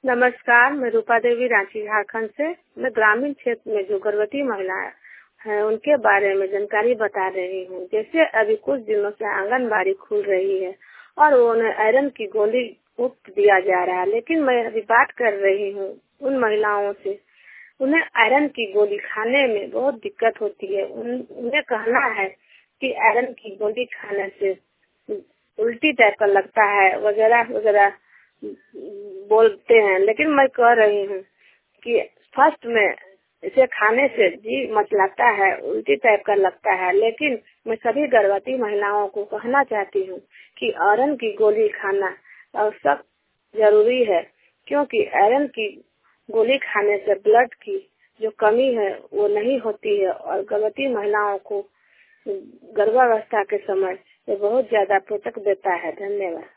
नमस्कार, मैं रूपा देवी रांची झारखंड से। मैं ग्रामीण क्षेत्र में जो गर्भवती महिलाएं हैं उनके बारे में जानकारी बता रही हूँ। जैसे अभी कुछ दिनों से आंगनबाड़ी खुल रही है और उन्हें आयरन की गोली मुफ्त दिया जा रहा है, लेकिन मैं अभी बात कर रही हूँ उन महिलाओं से, उन्हें आयरन की गोली खाने में बहुत दिक्कत होती है। उन्हें कहना है कि आयरन की गोली खाने से उल्टी टाइप का लगता है वगैरह वगैरह बोलते हैं, लेकिन मैं कह रही हूँ कि फर्स्ट में इसे खाने से जी मचलाता है, उल्टी टाइप का लगता है, लेकिन मैं सभी गर्भवती महिलाओं को कहना चाहती हूँ कि आयरन की गोली खाना आवश्यक जरूरी है, क्योंकि आयरन की गोली खाने से ब्लड की जो कमी है वो नहीं होती है और गर्भवती महिलाओं को गर्भावस्था के समय ये बहुत ज्यादा पोषक देता है। धन्यवाद।